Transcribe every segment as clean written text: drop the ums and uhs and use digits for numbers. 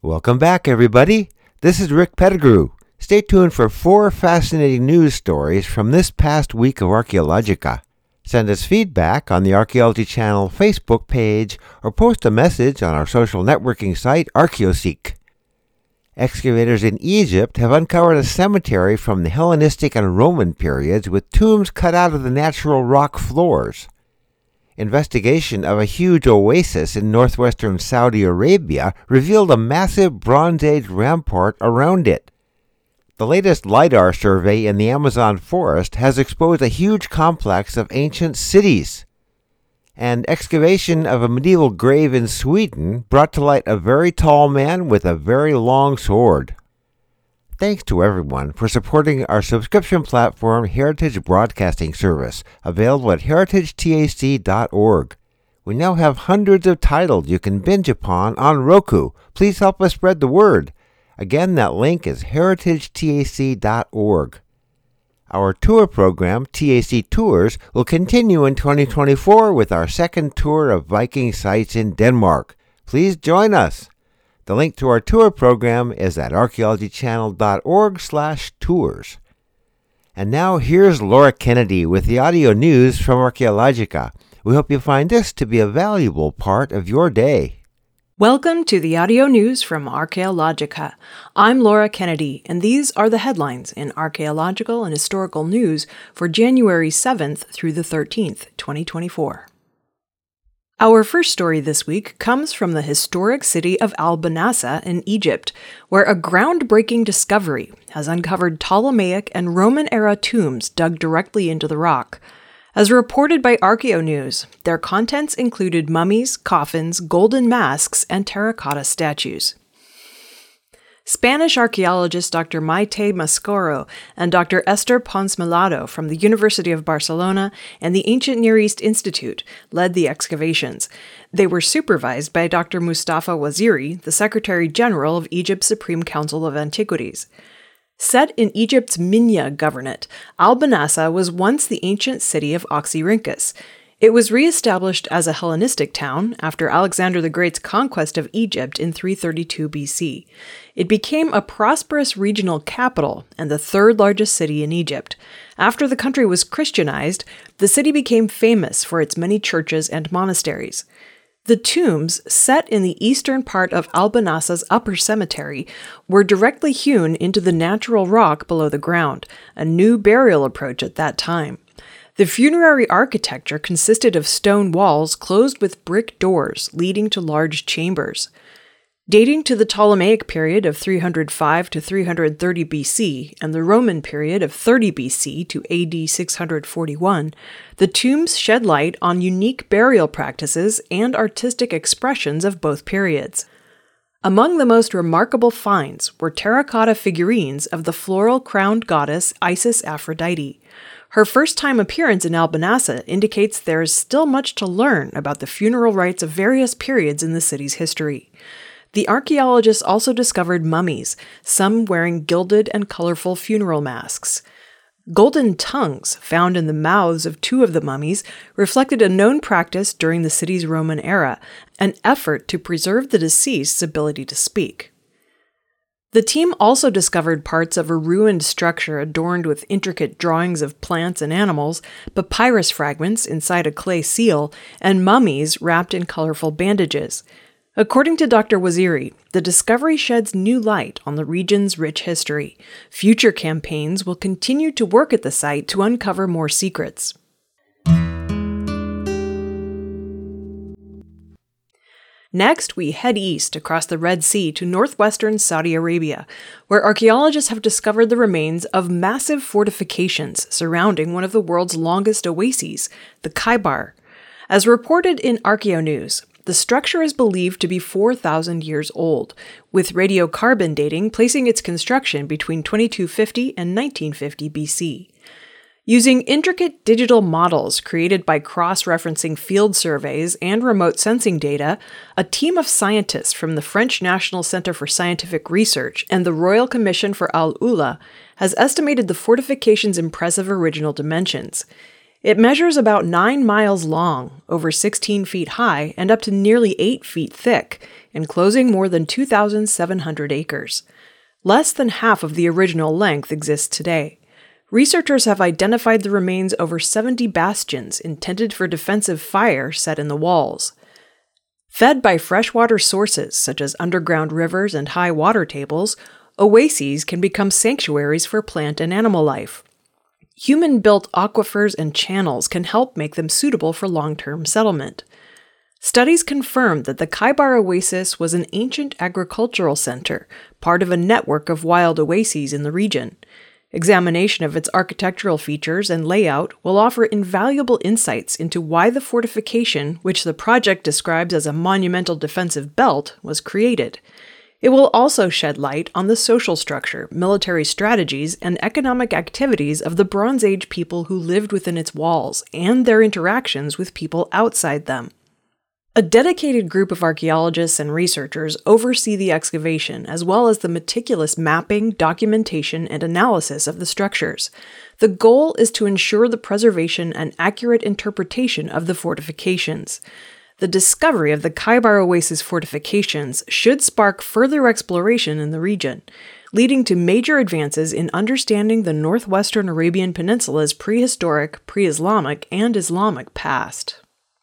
Welcome back, everybody. This is Rick Pettigrew. Stay tuned for 4 fascinating news stories from this past week of Archaeologica. Send us feedback on the Archaeology Channel Facebook page or post a message on our social networking site, Archaeoseek. Excavators in Egypt have uncovered a cemetery from the Hellenistic and Roman periods with tombs cut out of the natural rock floors. Investigation of a huge oasis in northwestern Saudi Arabia revealed a massive Bronze Age rampart around it. The latest LiDAR survey in the Amazon forest has exposed a huge complex of ancient cities. And excavation of a medieval grave in Sweden brought to light a very tall man with a very long sword. Thanks to everyone for supporting our subscription platform Heritage Broadcasting Service, available at heritagetac.org. We now have hundreds of titles you can binge upon on Roku. Please help us spread the word. Again, that link is heritagetac.org. Our tour program, TAC Tours, will continue in 2024 with our second tour of Viking sites in Denmark. Please join us. The link to our tour program is at archaeologychannel.org/tours. And now here's Laura Kennedy with the audio news from Archaeologica. We hope you find this to be a valuable part of your day. Welcome to the audio news from Archaeologica. I'm Laura Kennedy, and these are the headlines in archaeological and historical news for January 7th through the 13th, 2024. Our first story this week comes from the historic city of Al-Banasa in Egypt, where a groundbreaking discovery has uncovered Ptolemaic and Roman-era tombs dug directly into the rock. As reported by ArchaeoNews, their contents included mummies, coffins, golden masks, and terracotta statues. Spanish archaeologist Dr. Maite Mascoro and Dr. Esther Pons Melado from the University of Barcelona and the Ancient Near East Institute led the excavations. They were supervised by Dr. Mustafa Waziri, the Secretary General of Egypt's Supreme Council of Antiquities. Set in Egypt's Minya Governorate, Al-Banasa was once the ancient city of Oxyrhynchus. It was re-established as a Hellenistic town after Alexander the Great's conquest of Egypt in 332 BC. It became a prosperous regional capital and the third largest city in Egypt. After the country was Christianized, the city became famous for its many churches and monasteries. The tombs, set in the eastern part of Al-Banasa's upper cemetery, were directly hewn into the natural rock below the ground, a new burial approach at that time. The funerary architecture consisted of stone walls closed with brick doors leading to large chambers. Dating to the Ptolemaic period of 305 to 330 BC and the Roman period of 30 BC to AD 641, the tombs shed light on unique burial practices and artistic expressions of both periods. Among the most remarkable finds were terracotta figurines of the floral-crowned goddess Isis Aphrodite. Her first-time appearance in Al-Banasa indicates there is still much to learn about the funeral rites of various periods in the city's history. The archaeologists also discovered mummies, some wearing gilded and colorful funeral masks. Golden tongues found in the mouths of 2 of the mummies reflected a known practice during the city's Roman era, an effort to preserve the deceased's ability to speak. The team also discovered parts of a ruined structure adorned with intricate drawings of plants and animals, papyrus fragments inside a clay seal, and mummies wrapped in colorful bandages. According to Dr. Waziri, the discovery sheds new light on the region's rich history. Future campaigns will continue to work at the site to uncover more secrets. Next, we head east across the Red Sea to northwestern Saudi Arabia, where archaeologists have discovered the remains of massive fortifications surrounding one of the world's longest oases, the Khaybar. As reported in ArchaeoNews, the structure is believed to be 4,000 years old, with radiocarbon dating placing its construction between 2250 and 1950 BC. Using intricate digital models created by cross-referencing field surveys and remote sensing data, a team of scientists from the French National Center for Scientific Research and the Royal Commission for Al-Ula has estimated the fortification's impressive original dimensions. It measures about 9 miles long, over 16 feet high, and up to nearly 8 feet thick, enclosing more than 2,700 acres. Less than half of the original length exists today. Researchers have identified the remains over 70 bastions intended for defensive fire set in the walls. Fed by freshwater sources such as underground rivers and high water tables, oases can become sanctuaries for plant and animal life. Human-built aquifers and channels can help make them suitable for long-term settlement. Studies confirmed that the Khaybar Oasis was an ancient agricultural center, part of a network of wild oases in the region. Examination of its architectural features and layout will offer invaluable insights into why the fortification, which the project describes as a monumental defensive belt, was created. It will also shed light on the social structure, military strategies, and economic activities of the Bronze Age people who lived within its walls, and their interactions with people outside them. A dedicated group of archaeologists and researchers oversee the excavation, as well as the meticulous mapping, documentation, and analysis of the structures. The goal is to ensure the preservation and accurate interpretation of the fortifications. The discovery of the Khaybar Oasis fortifications should spark further exploration in the region, leading to major advances in understanding the northwestern Arabian Peninsula's prehistoric, pre-Islamic, and Islamic past.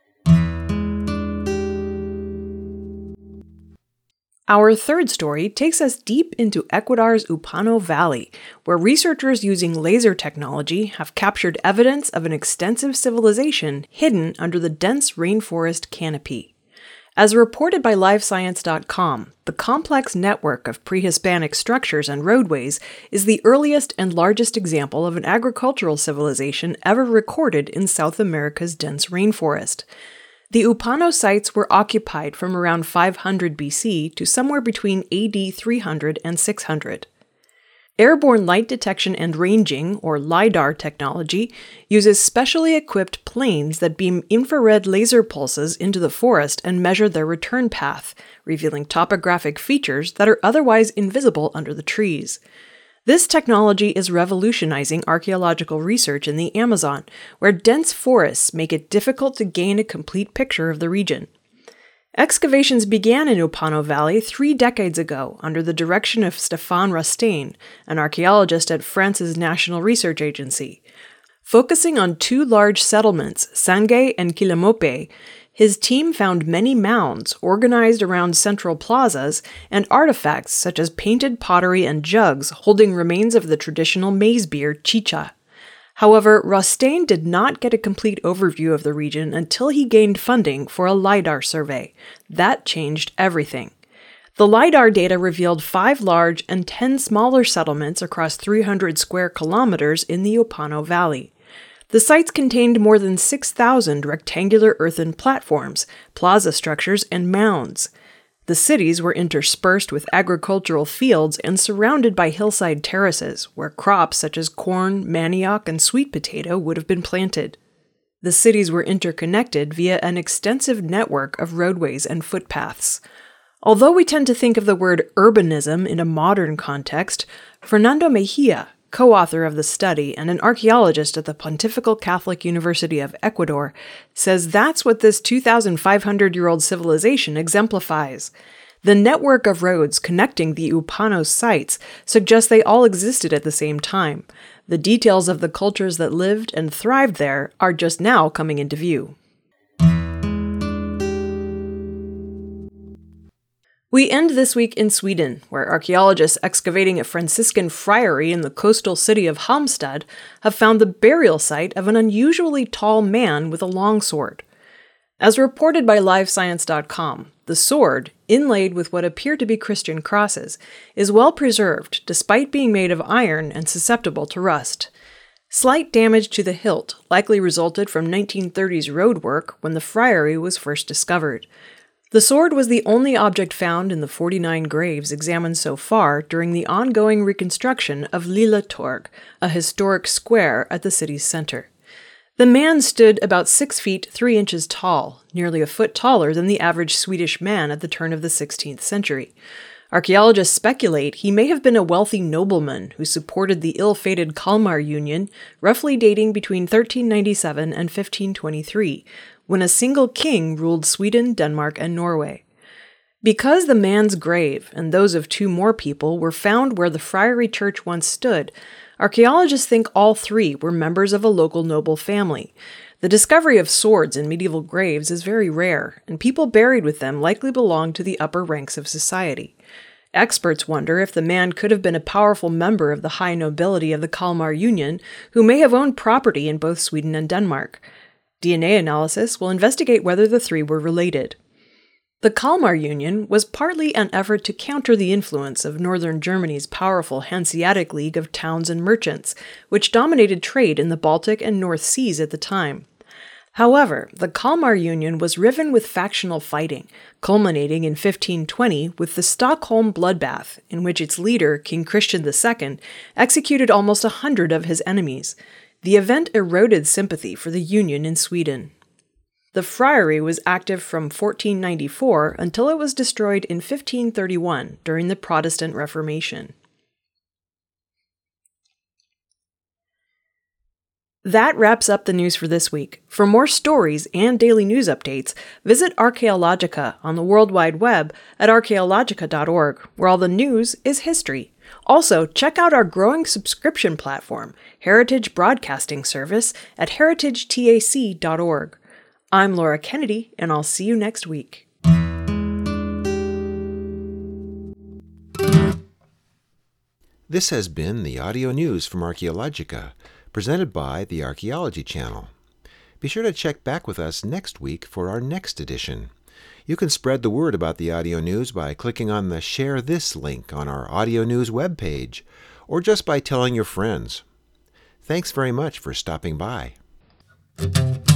Our third story takes us deep into Ecuador's Upano Valley, where researchers using laser technology have captured evidence of an extensive civilization hidden under the dense rainforest canopy. As reported by LiveScience.com, the complex network of pre-Hispanic structures and roadways is the earliest and largest example of an agricultural civilization ever recorded in South America's dense rainforest. The Upano sites were occupied from around 500 BC to somewhere between AD 300 and 600. Airborne light detection and ranging, or LiDAR technology, uses specially equipped planes that beam infrared laser pulses into the forest and measure their return path, revealing topographic features that are otherwise invisible under the trees. This technology is revolutionizing archaeological research in the Amazon, where dense forests make it difficult to gain a complete picture of the region. Excavations began in Upano Valley 3 decades ago under the direction of Stefan Rastain, an archaeologist at France's National Research Agency. Focusing on 2 large settlements, Sangay and Quilamope, his team found many mounds organized around central plazas and artifacts such as painted pottery and jugs holding remains of the traditional maize beer chicha. However, Rastain did not get a complete overview of the region until he gained funding for a LiDAR survey. That changed everything. The LiDAR data revealed 5 large and 10 smaller settlements across 300 square kilometers in the Upano Valley. The sites contained more than 6,000 rectangular earthen platforms, plaza structures, and mounds. The cities were interspersed with agricultural fields and surrounded by hillside terraces, where crops such as corn, manioc, and sweet potato would have been planted. The cities were interconnected via an extensive network of roadways and footpaths. Although we tend to think of the word urbanism in a modern context, Fernando Mejia, co-author of the study and an archaeologist at the Pontifical Catholic University of Ecuador, says that's what this 2,500-year-old civilization exemplifies. The network of roads connecting the Upano sites suggests they all existed at the same time. The details of the cultures that lived and thrived there are just now coming into view. We end this week in Sweden, where archaeologists excavating a Franciscan friary in the coastal city of Halmstad have found the burial site of an unusually tall man with a longsword. As reported by LiveScience.com, the sword, inlaid with what appear to be Christian crosses, is well preserved despite being made of iron and susceptible to rust. Slight damage to the hilt likely resulted from 1930s road work when the friary was first discovered. The sword was the only object found in the 49 graves examined so far during the ongoing reconstruction of Lilla Torg, a historic square at the city's center. The man stood about 6 feet 3 inches tall, nearly a foot taller than the average Swedish man at the turn of the 16th century. Archaeologists speculate he may have been a wealthy nobleman who supported the ill-fated Kalmar Union, roughly dating between 1397 and 1523, when a single king ruled Sweden, Denmark, and Norway. Because the man's grave and those of 2 more people were found where the friary church once stood, archaeologists think all 3 were members of a local noble family. The discovery of swords in medieval graves is very rare, and people buried with them likely belonged to the upper ranks of society. Experts wonder if the man could have been a powerful member of the high nobility of the Kalmar Union, who may have owned property in both Sweden and Denmark. DNA analysis will investigate whether the 3 were related. The Kalmar Union was partly an effort to counter the influence of northern Germany's powerful Hanseatic League of towns and merchants, which dominated trade in the Baltic and North Seas at the time. However, the Kalmar Union was riven with factional fighting, culminating in 1520 with the Stockholm bloodbath, in which its leader, King Christian II, executed almost 100 of his enemies. The event eroded sympathy for the Union in Sweden. The friary was active from 1494 until it was destroyed in 1531 during the Protestant Reformation. That wraps up the news for this week. For more stories and daily news updates, visit Archaeologica on the World Wide Web at archaeologica.org, where all the news is history. Also, check out our growing subscription platform, Heritage Broadcasting Service, at heritagetac.org. I'm Laura Kennedy, and I'll see you next week. This has been the audio news from Archaeologica, presented by the Archaeology Channel. Be sure to check back with us next week for our next edition. You can spread the word about the audio news by clicking on the Share This link on our audio news webpage, or just by telling your friends. Thanks very much for stopping by.